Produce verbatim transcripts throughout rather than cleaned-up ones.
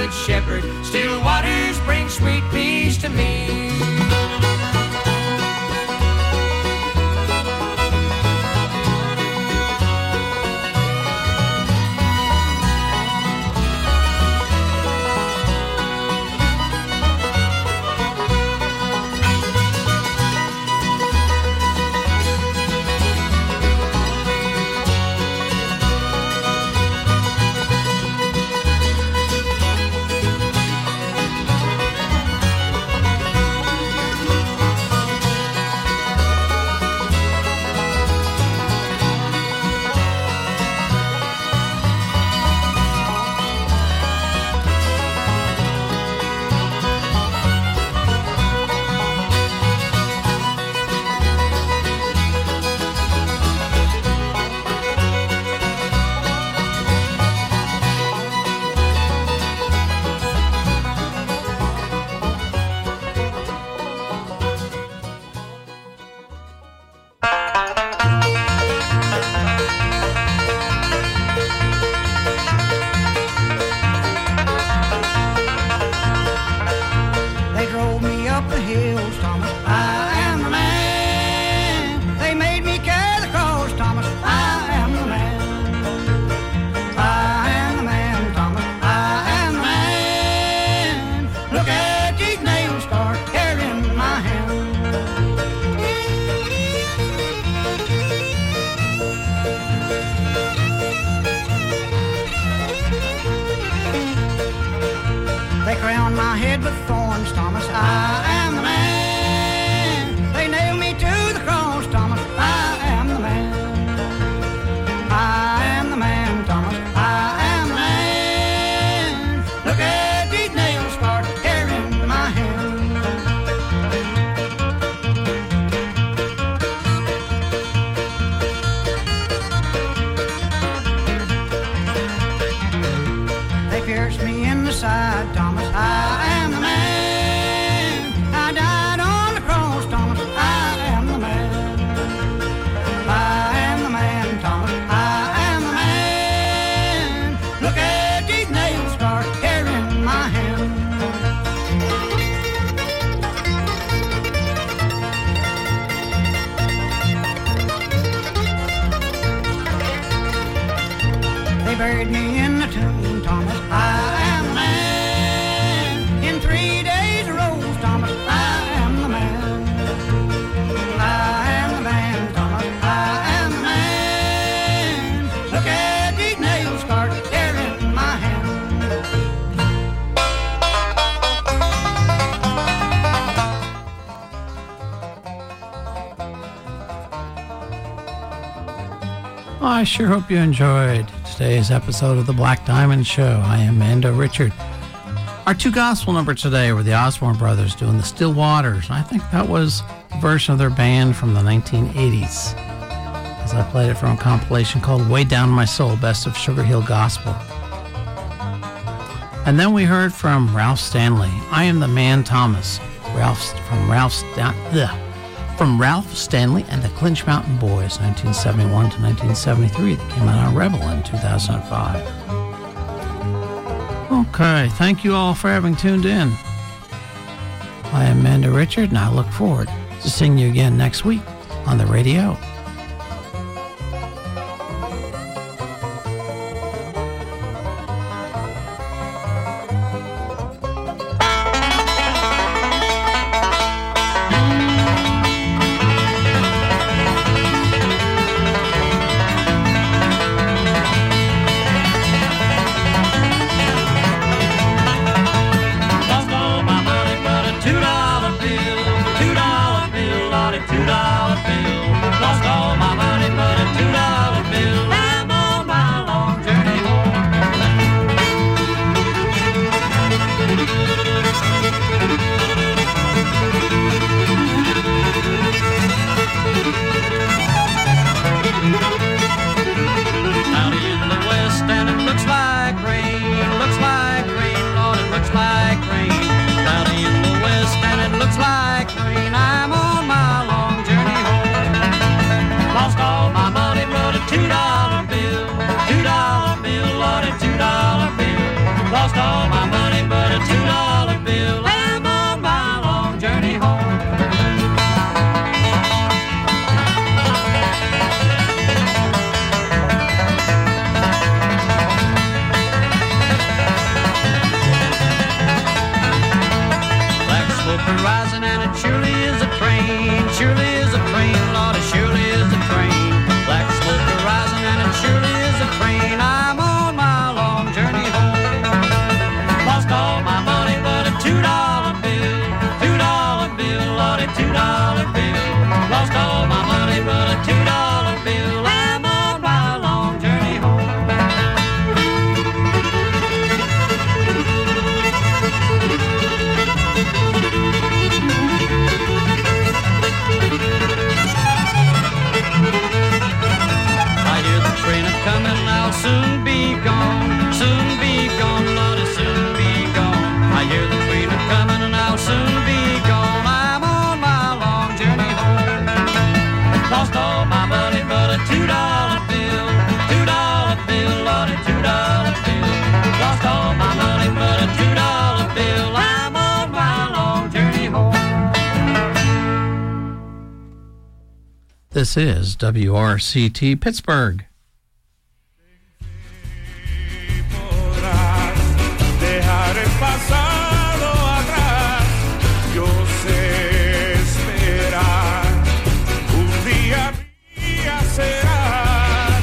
good shepherd. Still waters bring sweet peace to me. I sure hope you enjoyed today's episode of the Black Diamond Show. I am Mando Richard. Our two gospel numbers today were the Osborne Brothers doing the Still Waters. I think that was a version of their band from the nineteen eighties, as I played it from a compilation called Way Down My Soul, Best of Sugar Hill Gospel. And then we heard from Ralph Stanley, I Am the Man Thomas, Ralph from Ralph Stanley. From Ralph Stanley and the Clinch Mountain Boys, nineteen seventy-one to nineteen seventy-three, that came out on Rebel in two thousand five. Okay, thank you all for having tuned in. I am Mando Richard, and I look forward to seeing you again next week on the radio. Cloudy in the west and it looks like rain. I'm on my long journey dollar bill. Lost all my money but a two dollar bill. I'm on my long journey home. I hear the train a coming, I'll soon be gone, soon be gone, Lord, I'll soon be gone. I hear the train a coming and I'll soon be gone. I'm on my long journey home. Lost all my money but a two dollar bill, two dollar bill, Lord, a two dollar bill. Lost all my money but a two dollar bill. I'm on my long journey home. This is W R C T Pittsburgh. Dejar el pasado atrás, yo sé esperar, un día mía serás.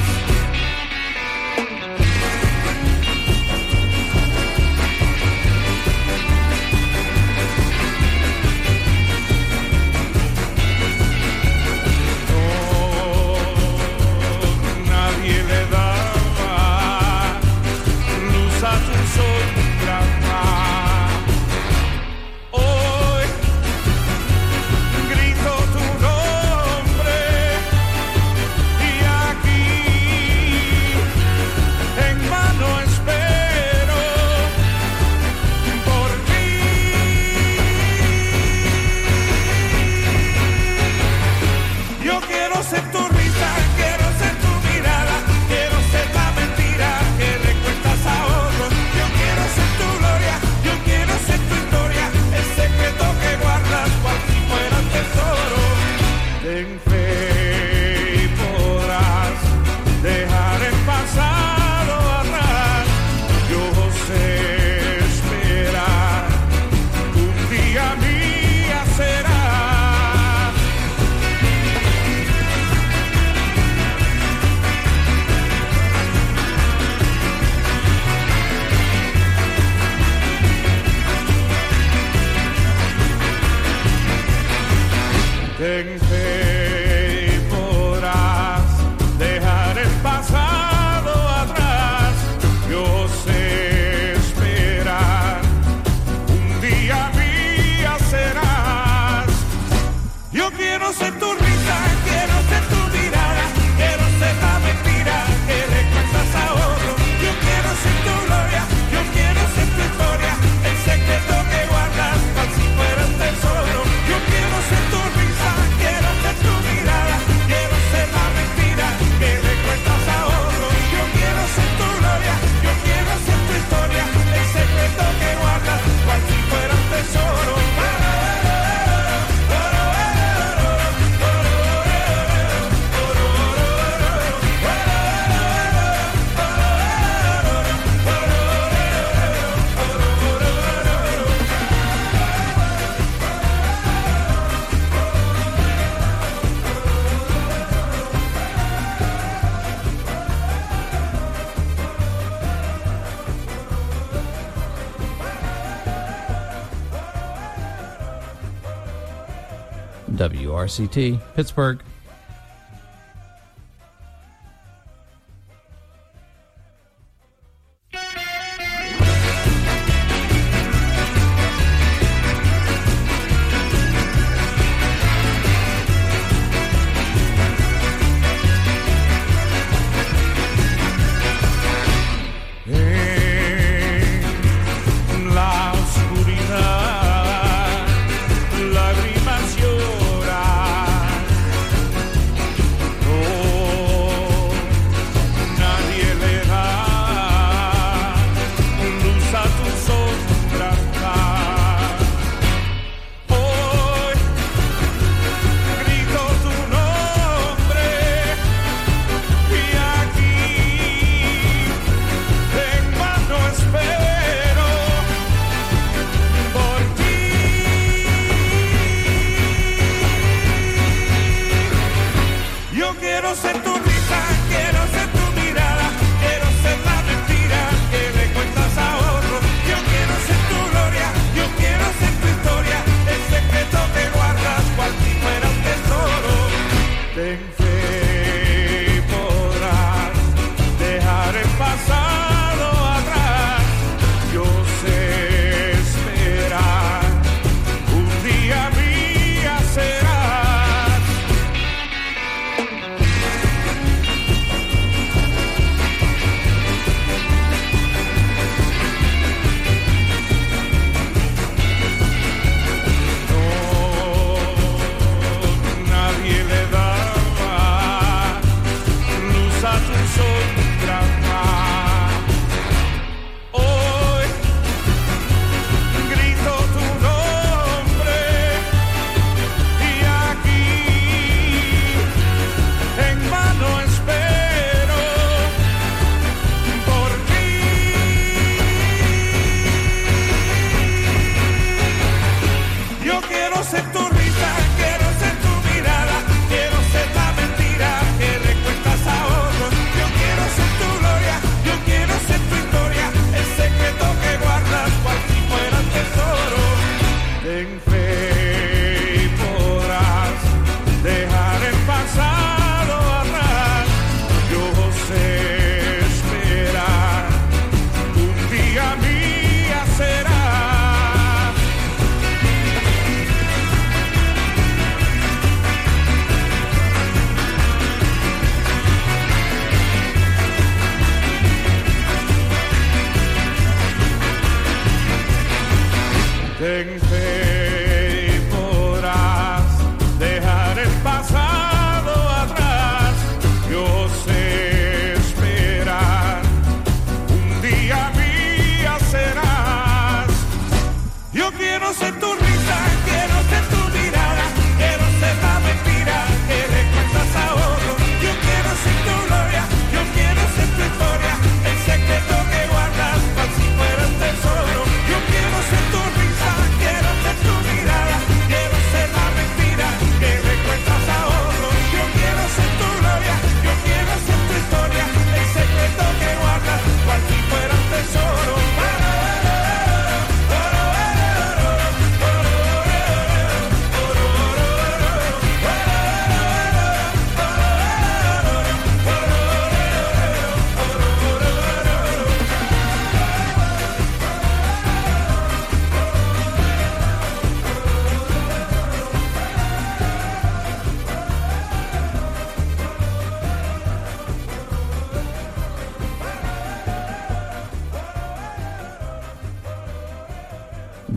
No, nadie le daba luz a tu sombra. Hoy grito tu nombre y aquí en vano espero por ti. Yo quiero ser tu risa, quiero ser tu mirada, quiero ser la mentira que le cuentas a otros. Yo quiero ser tu gloria, yo quiero ser tu historia, el secreto que guardas cual si fuera un tesoro. Ten fe y podrás dejar el pasado atrás. Yo sé esperar, un día mía serás. Ten fe y podrás dejar el pasado atrás. Yo sé esperar, un día mía serás. Yo quiero ser tu risa, quiero ser tu mirada, quiero ser la mentira que le cuentas a otros. Yo quiero ser tu gloria, yo quiero ser tu historia, el secreto que guardas cual si fuera un tesoro. Yo quiero ser tu risa, quiero ser tu mirada, quiero ser la mentira que le cuentas a otros. Yo quiero ser tu gloria, yo quiero ser tu historia, el secreto que guardas cual si fuera un tesoro. W R C T Pittsburgh. En la oscuridad, lágrimas lloran.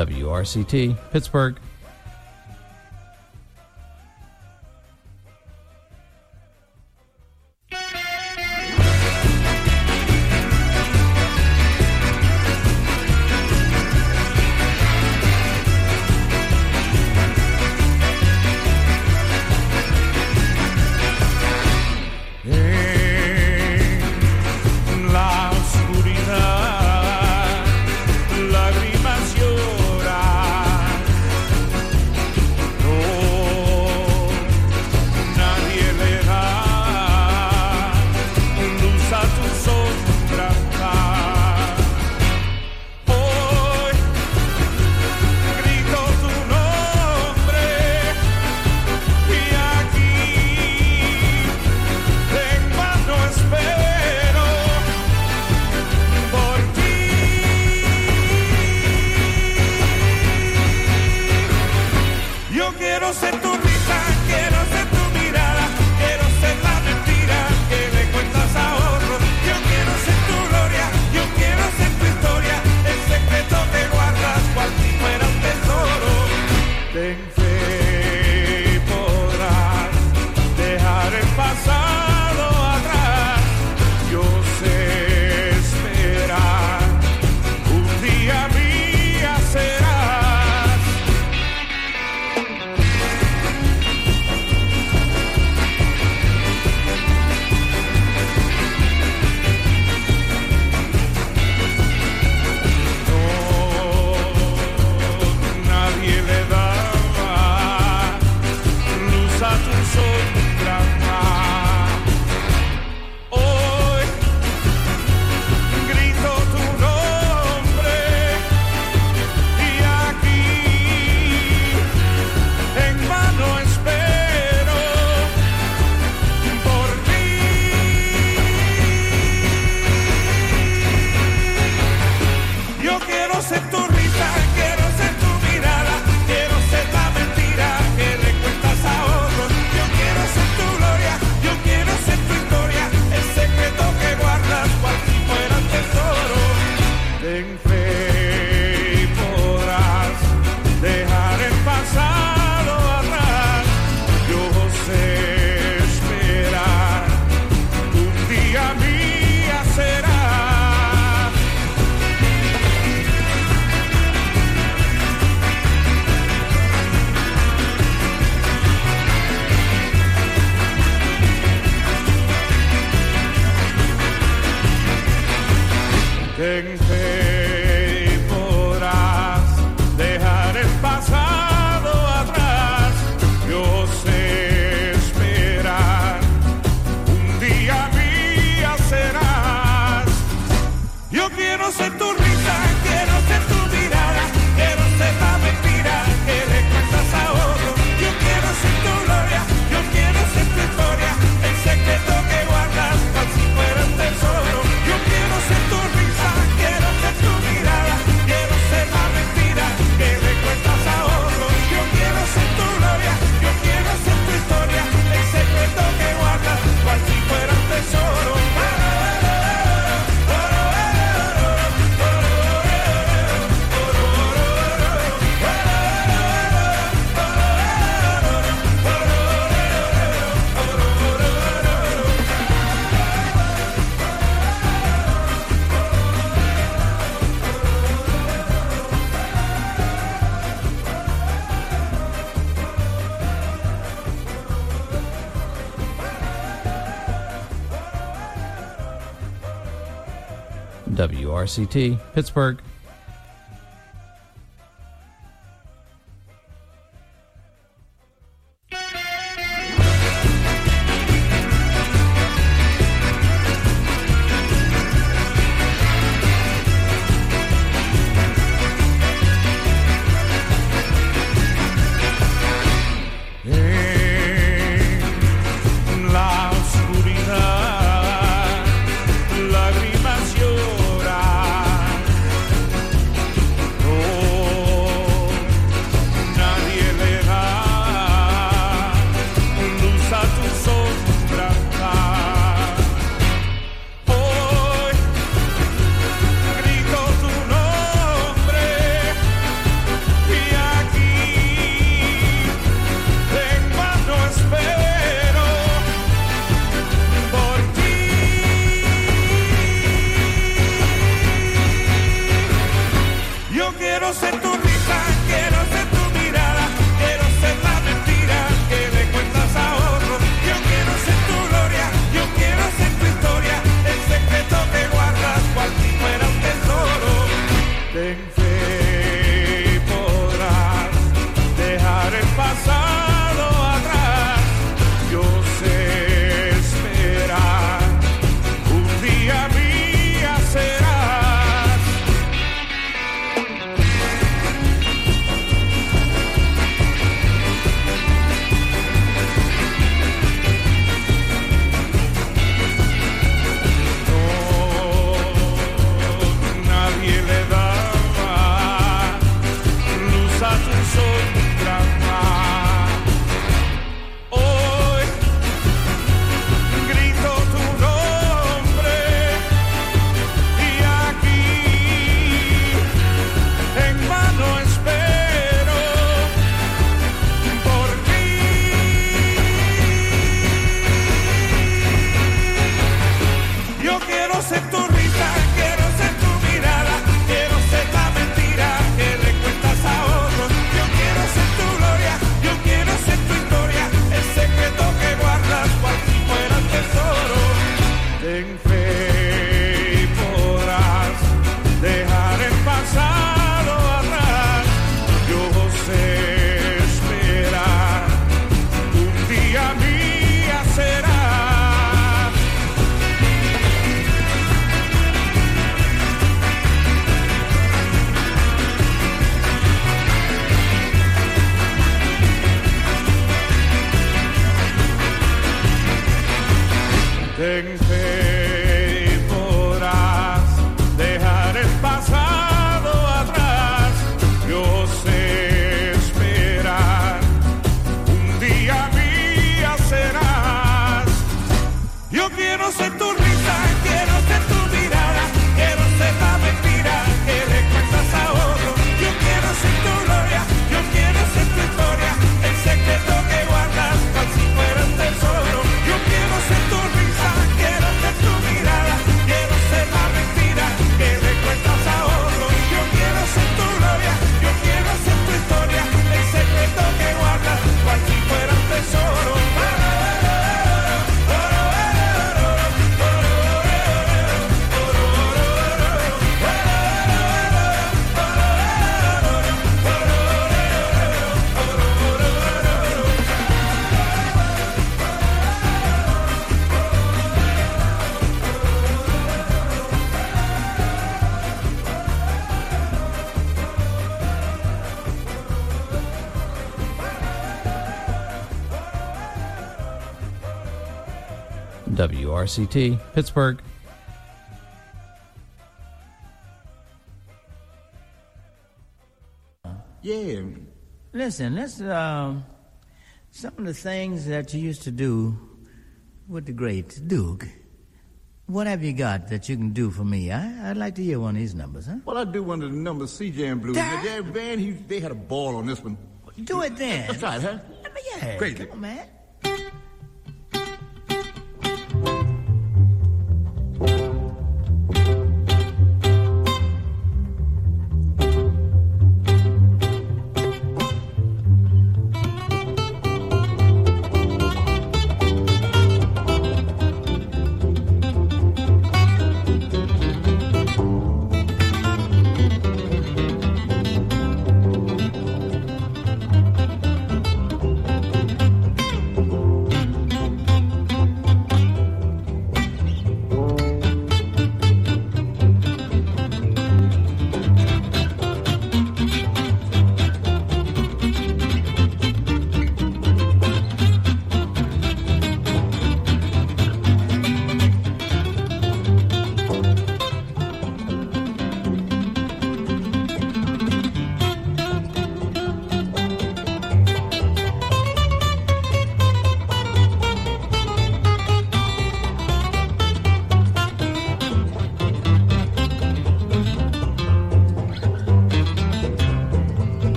W R C T, Pittsburgh. Ten fe y podrás dejar el pasado atrás. Yo sé esperar, un día mía serás. Yo quiero ser tu risa, quiero ser tu mirada, quiero ser la mentira que le cuentas a otro. Yo quiero ser tu gloria, yo quiero ser tu historia, el secreto que guardas cual si fuera un tesoro. Yo quiero ser tu risa, quiero ser tu mirada, quiero ser la mentira que le cuentas a otro. Yo quiero ser tu gloria, yo quiero ser tu historia, el secreto que guardas cual si fuera un tesoro. W R C T, Pittsburgh. En la oscuridad, lágrimas lloran, en que podrás dejar el pasado atrás. Yo sé esperar, un día mía serás. Yo quiero ser tu risa, quiero ser tu mirada, quiero ser la mentira que le cuentas a otro. Yo quiero ser tu gloria, yo quiero ser tu historia, el secreto que guardas cual si fuera un tesoro. Yo quiero ser tu risa, quiero ser tu mirada, quiero ser la mentira que le cuentas a otro. Yo quiero ser tu gloria, yo quiero ser tu historia, el secreto que guardas cual si fuera un tesoro. W R C T, Pittsburgh. Yeah. Listen, let's, um, some of the things that you used to do with the great Duke. What have you got that you can do for me? I, I'd like to hear one of these numbers, huh? Well, I do one of the numbers, C J and Blues. Da- The jazz band, he, they had a ball on this one. Do it then. Let's try it, huh? Let me, yeah. Crazy. Come on, man.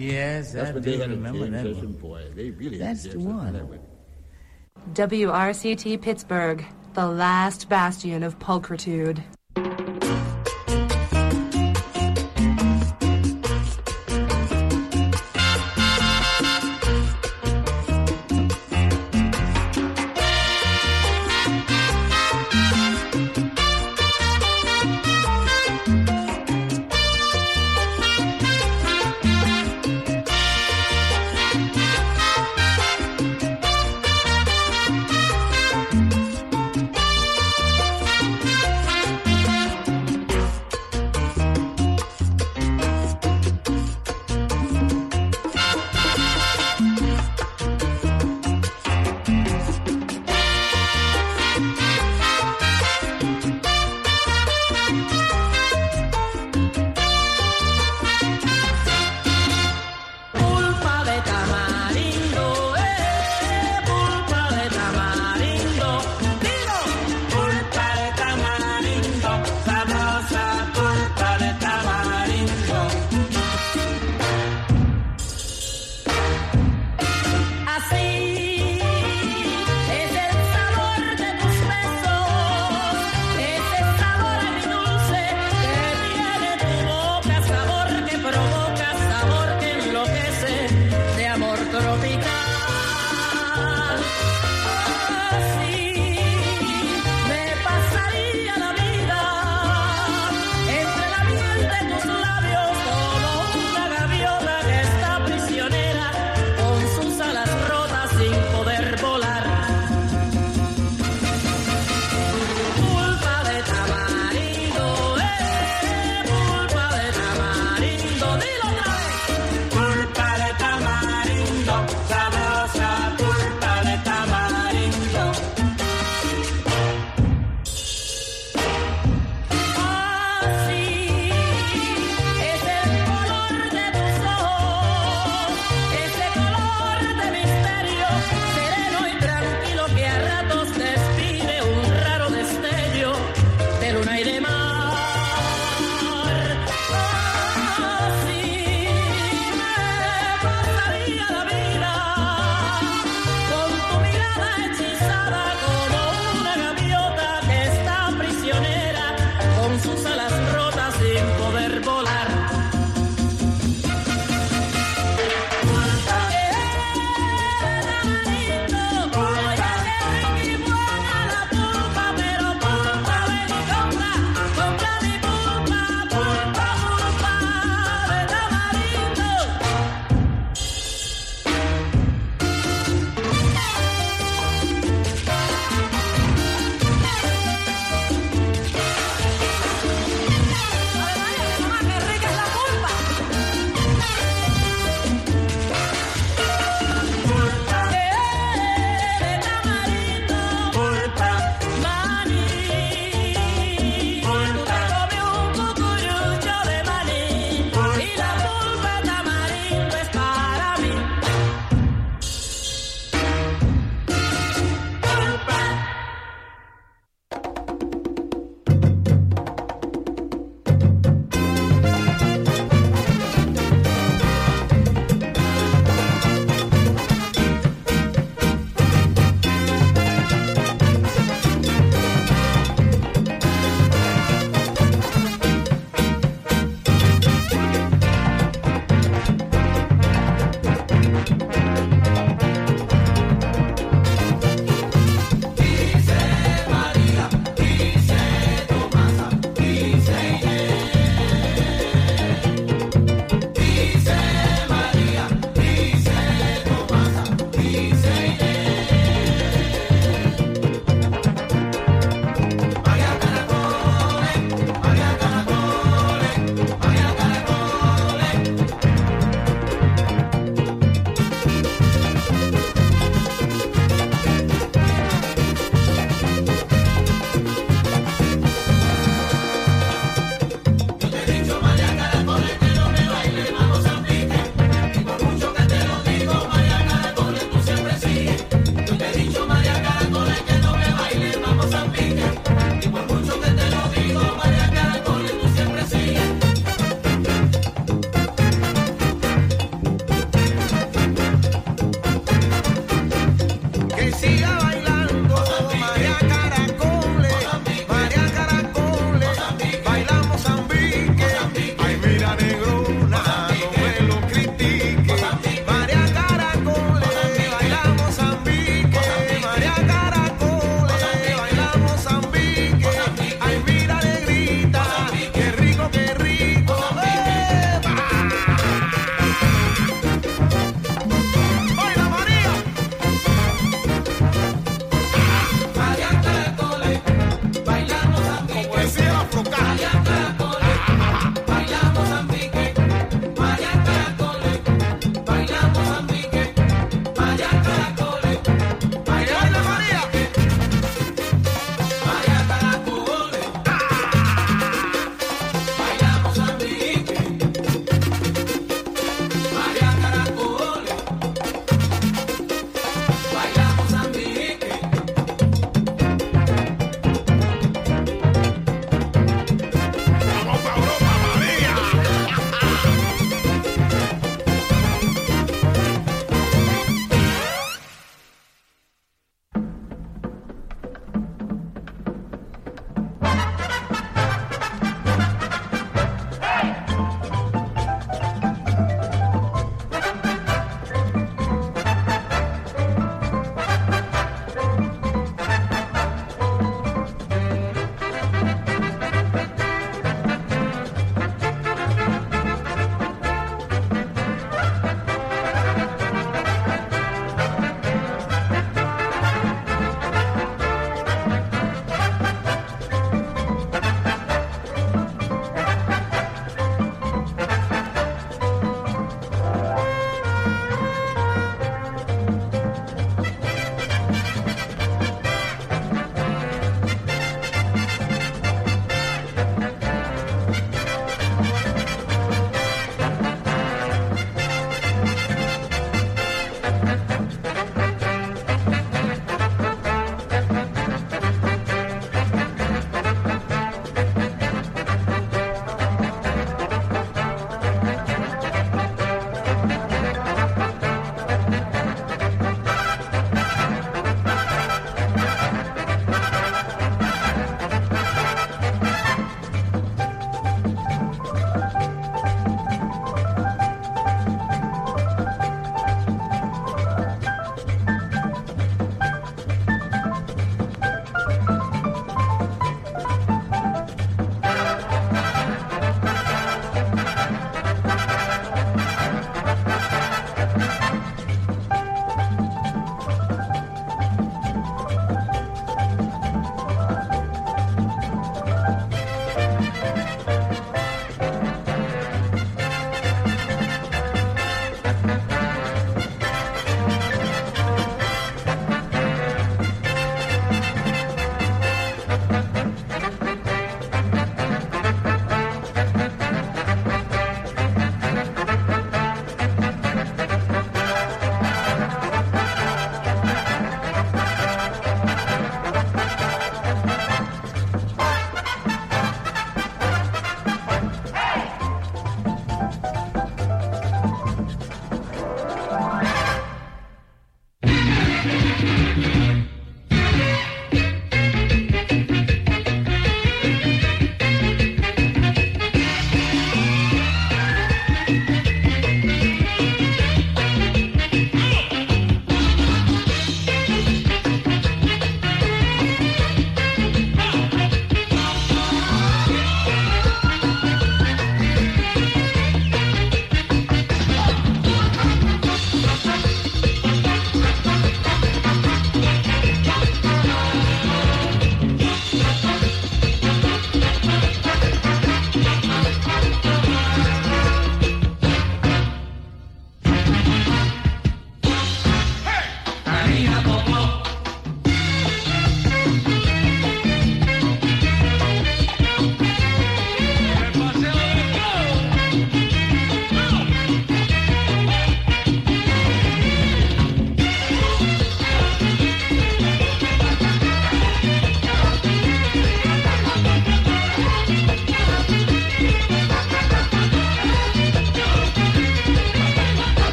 Yes, That's I what do they had a remember jam that session, one. boy. They really That's had a the jam session one. that way. W R C T Pittsburgh, the last bastion of pulchritude.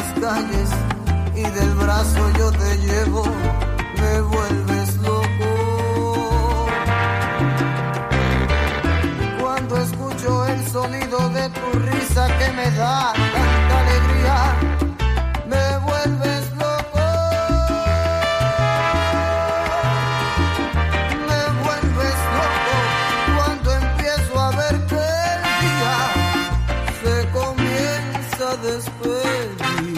calles y del brazo yo te llevo, me vuelves loco. Cuando escucho el sonido de tu risa que me da tanta alegría, me vuelves loco. Me vuelves loco cuando empiezo a ver que el día se comienza a despedir.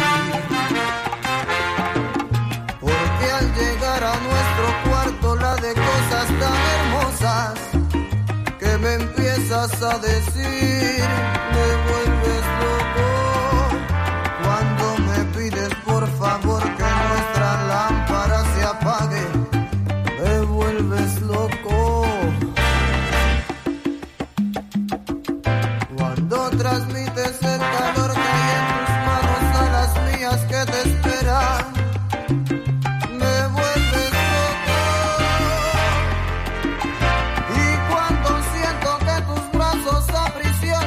Porque al llegar a nuestro cuarto la de cosas tan hermosas que me empiezas a decir, me vuelves loco. Cuando me pides por favor que nuestra lámpara se apague, me vuelves loco. Cuando transmites el calor que hay en tus manos a las mías que te esperan, me vuelves loco. Y cuando siento que tus brazos aprisionan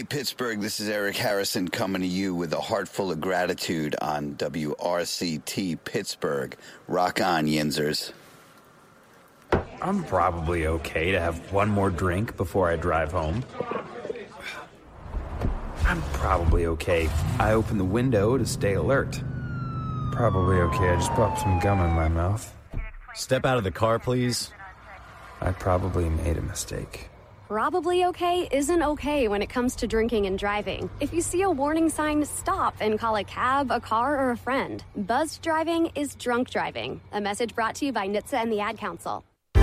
Pittsburgh, this is Eric Harrison coming to you with a heart full of gratitude on W R C T Pittsburgh. Rock on, Yinzers. I'm probably okay to have one more drink before I drive home. I'm probably okay. I open the window to stay alert. Probably okay. I just popped some gum in my mouth. Step out of the car, please. I probably made a mistake. Probably okay isn't okay when it comes to drinking and driving. If you see a warning sign, stop and call a cab, a car, or a friend. Buzzed driving is drunk driving. A message brought to you by N H T S A and the Ad Council.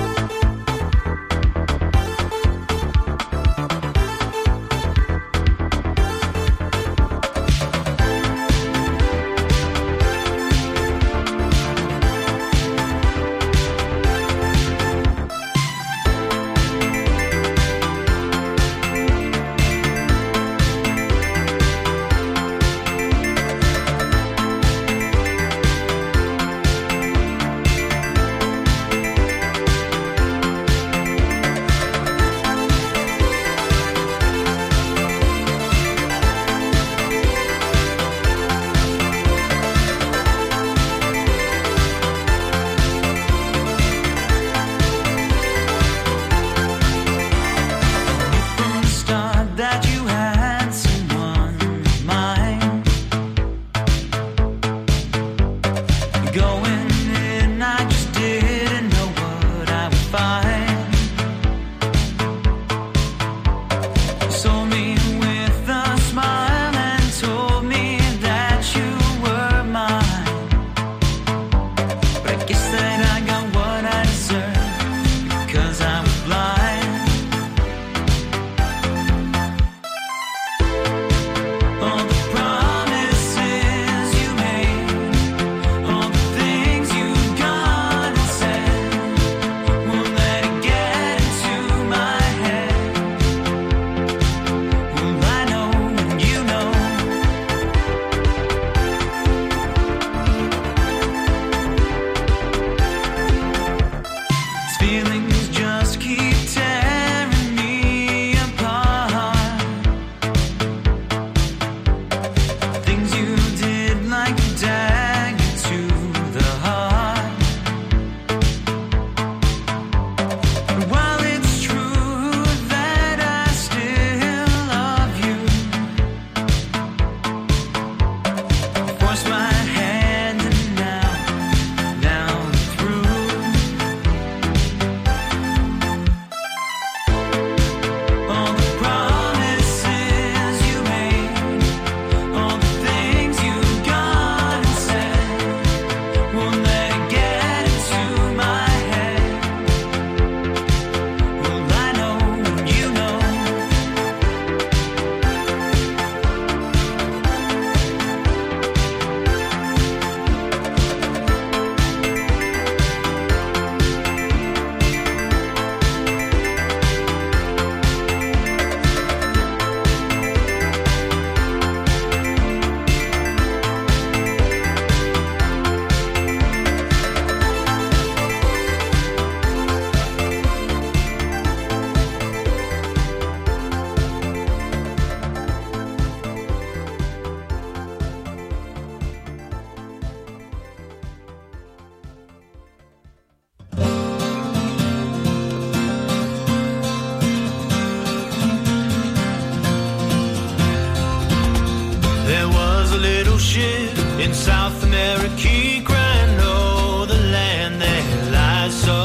in South America, crying, oh, the land that lies so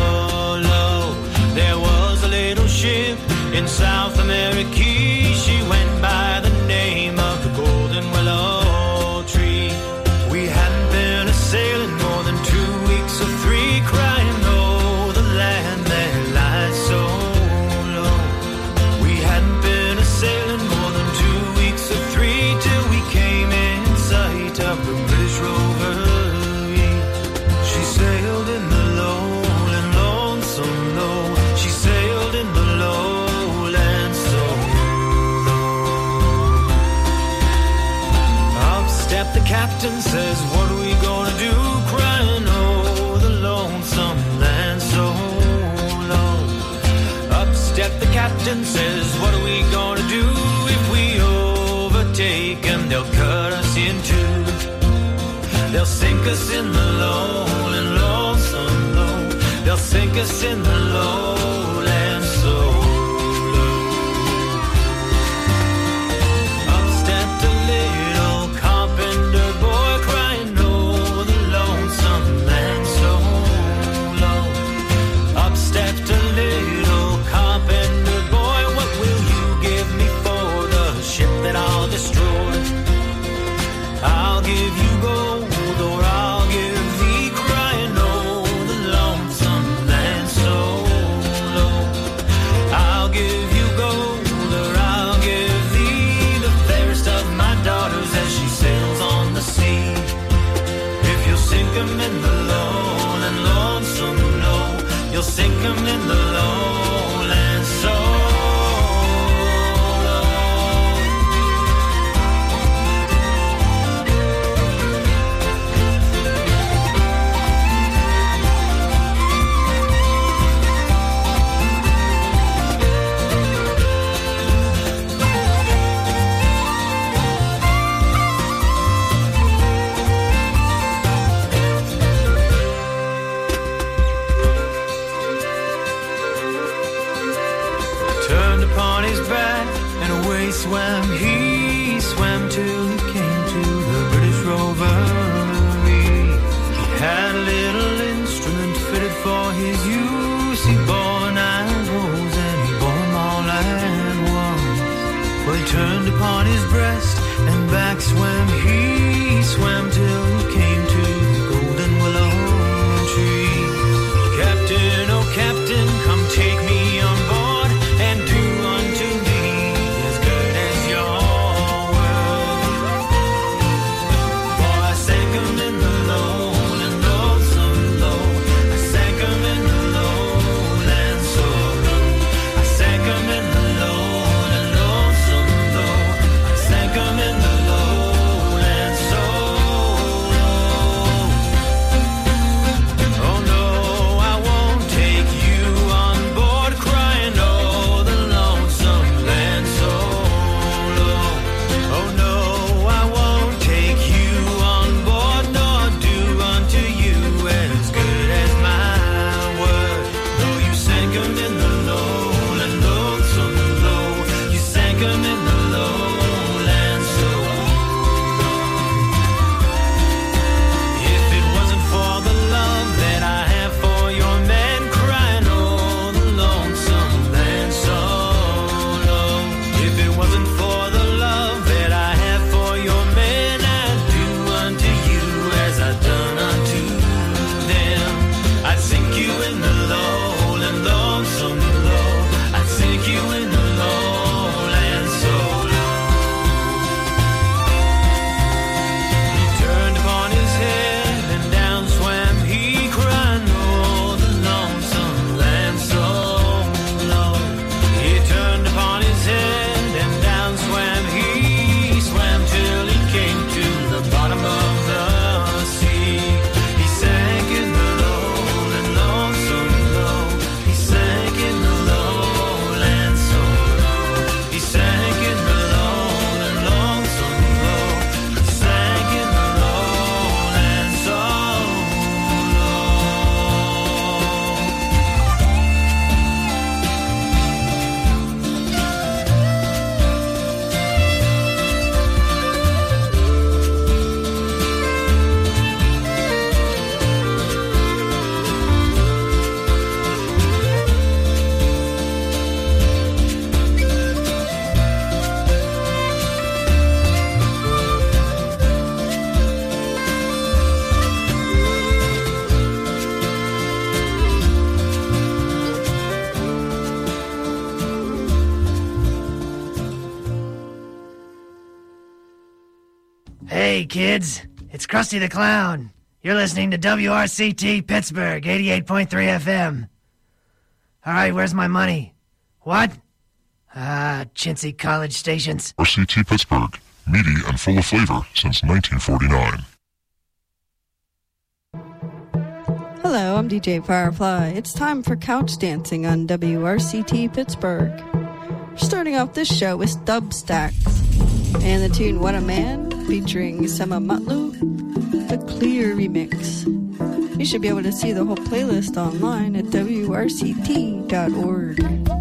low. There was a little ship in South America, she went by the name of the Golden Willow Tree. We hadn't been a-sailing more than two weeks or three, crying, oh, the land that lies so low. We hadn't been a-sailing more than two weeks or three till we came in sight of the British Rover. She sailed in the lowland, lonesome low. She sailed in the lowland so low. Up stepped the captain, says, what are we gonna do? Crying, oh, the lonesome land so low. Up stepped the captain, says, what are we gonna do if we sink us in the lowland, lonesome low. They'll sink us in the lowland so low. Up stepped a little carpenter boy crying, oh, the lonesome land so low. Up stepped a little carpenter boy, what will you give me for the ship that I'll destroy? I'll give you gold or I'll give thee crying, oh, the lonesome land so low. I'll give you gold or I'll give thee the fairest of my daughters as she sails on the sea. If you'll sink 'em in the lowland, lonesome low, you'll sink 'em in the lowland so low. Turned upon his back and away swam he, swam till he came to the British Rovery. He had a little instrument fitted for his use. He bore nine woes and he bore them all at once. Well, he turned upon his breast and back swam he, swam till he came to the golden willow tree. Captain, oh captain, come take me on board and do unto me as good as your word. For I sank 'em in the lowland, lonesome low. I sank 'em in the lowland so low. I sank 'em in the lowland, lonesome low. I sank 'em in the lowland so low. Oh no, I won't take you on board crying, oh, the lonesome land so low. Oh no, I won't take you on board nor do unto you as good as my word. Though you sank 'em in the lowland, lonesome low, you sank 'em in the lowland so low. If it wasn't for the love that I have for your man crying, oh, the lonesome land so low. If it wasn't for the love that I have for your man, I'd do unto you as I've done unto them. I'd sink you in the lowland, lonesome low. I'd sink you in the lowland so low. He turned upon his head and down swam he crying, oh, the lonesome land so low. He turned upon his head and down swam he, swam till he came to the bottom of the sea. He sank in the lowland, lonesome low. He sank in the lowland so low. He sank in the lowland, lonesome low. He sank in the lowland so low. Hey, kids, it's Krusty the Clown. You're listening to W R C T Pittsburgh, eighty-eight point three F M. All right, where's my money? What? Ah, chintzy college stations. R C T Pittsburgh, meaty and full of flavor since nineteen forty-nine. Hello, I'm D J Firefly. It's time for couch dancing on W R C T Pittsburgh. We're starting off this show with Dubstacks and the tune What a Man featuring Sema Mutlu. the Clear remix. You should be able to see the whole playlist online at W R C T dot org.